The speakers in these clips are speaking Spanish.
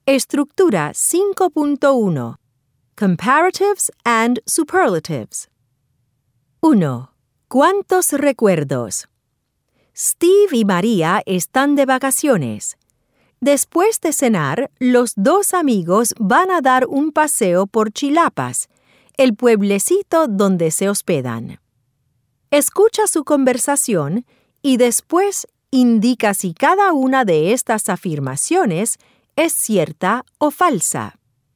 Estructura 5.1. Comparatives and Superlatives. 1. ¿Cuántos recuerdos? Steve y María están de vacaciones. Después de cenar, los dos amigos van a dar un paseo por Chilapas, el pueblecito donde se hospedan. Escucha su conversación y después indica si cada una de estas afirmaciones es cierta o falsa.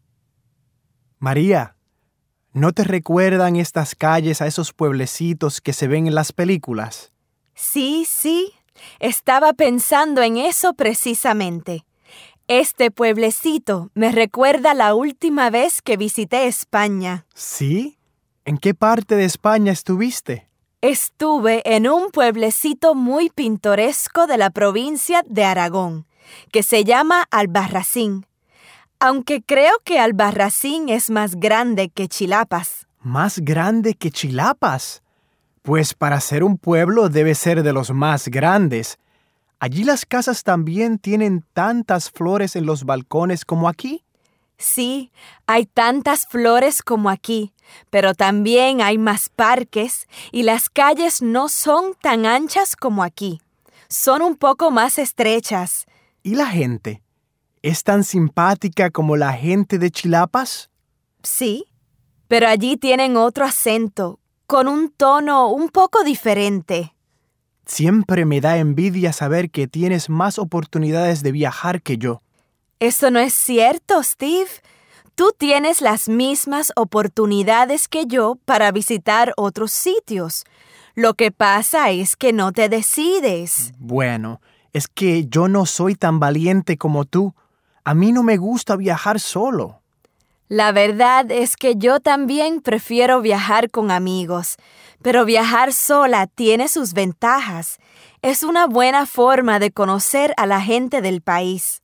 María, ¿no te recuerdan estas calles a esos pueblecitos que se ven en las películas? Sí. Estaba pensando en eso precisamente. Este pueblecito me recuerda la última vez que visité España. ¿Sí? ¿En qué parte de España estuviste? Estuve en un pueblecito muy pintoresco de la provincia de Aragón, que se llama Albarracín. Aunque creo que Albarracín es más grande que Chilapas. ¿Más grande que Chilapas? Pues para ser un pueblo debe ser de los más grandes. ¿Allí las casas también tienen tantas flores en los balcones como aquí? Sí, hay tantas flores como aquí, pero también hay más parques y las calles no son tan anchas como aquí. Son un poco más estrechas. ¿Y la gente? ¿Es tan simpática como la gente de Chilapas? Sí, pero allí tienen otro acento, con un tono un poco diferente. Siempre me da envidia saber que tienes más oportunidades de viajar que yo. Eso no es cierto, Steve. Tú tienes las mismas oportunidades que yo para visitar otros sitios. Lo que pasa es que no te decides. Bueno, es que yo no soy tan valiente como tú. A mí no me gusta viajar solo. La verdad es que yo también prefiero viajar con amigos, pero viajar sola tiene sus ventajas. Es una buena forma de conocer a la gente del país.